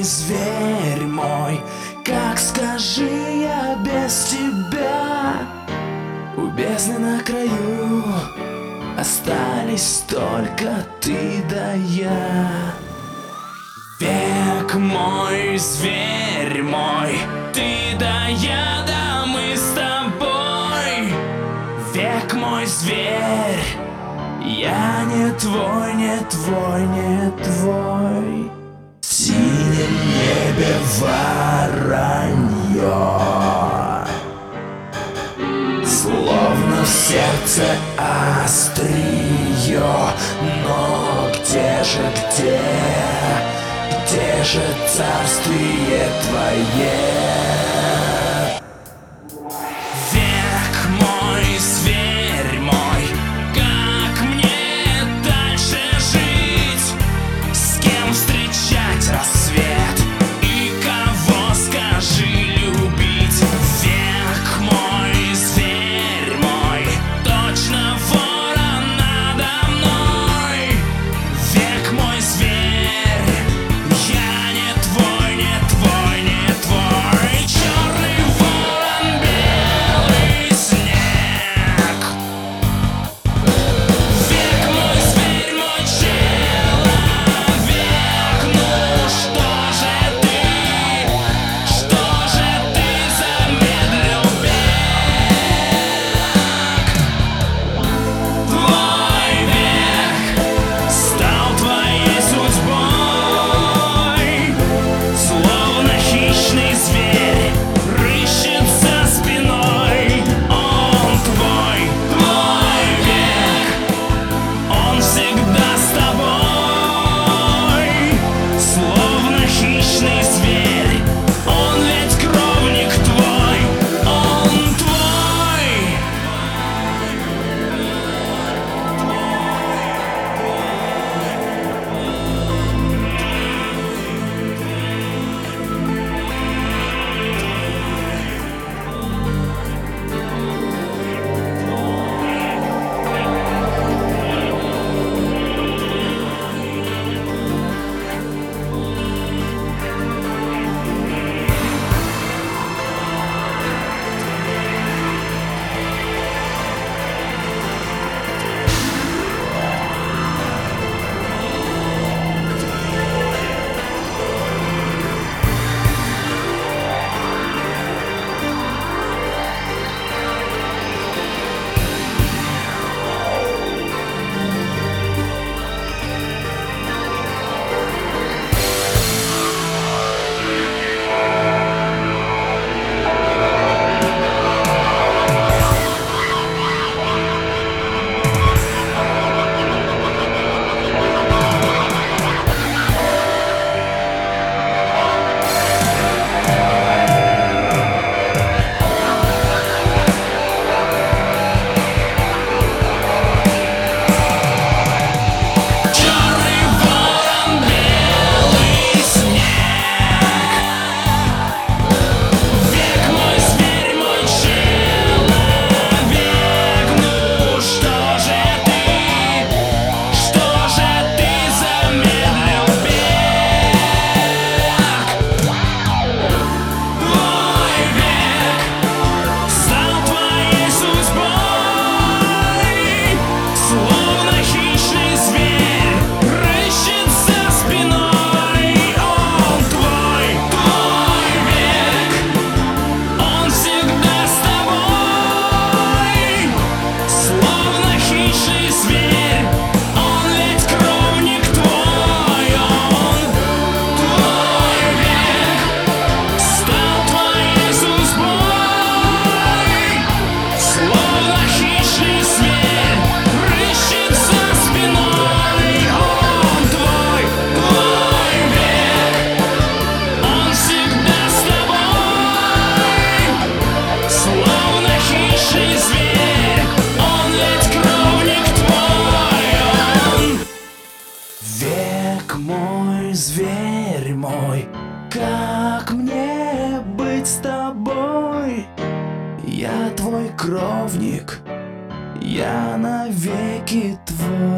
зверь мой, как скажи я без тебя? У бездны на краю остались только ты да я. Век мой, зверь мой, ты да я, да мы с тобой. Век мой, зверь, я не твой, не твой, не твой. В синем небе воронье, словно в сердце острие. Но где же царствие твое? Век мой, зверь мой, как мне дальше жить? С кем встречать рассвет и кого, скажи, любить? Век мой, зверь мой, точно ворон надо мной. Век мой, зверь, я не твой, не твой, не твой. Черный ворон, белый снег. Век мой, зверь мой, человек. Ну что же ты замедлил бег? Твой век стал твоей судьбой, словно хищный зверь рыщет за спиной. Он твой век, он всегда с тобой, словно хищный зверь. Он ведь кровник твой, он твой. Черный ворон, белый снег. Век мой, зверь мой, человек. Ну что же ты замедлил бег? Твой век стал твоей судьбой, словно хищный зверь рыщет за спиной. Он твой век, он всегда с тобой, словно хищный зверь. Он ведь кровник твой, он твой век стал твоей судьбой, словно хищный зверь рыщет за спиной. Он твой век, он всегда с тобой, словно хищный зверь. Он ведь кровник твой, он. Век мой, зверь мой, как мне быть с тобой? Я твой кровник, я навеки твой.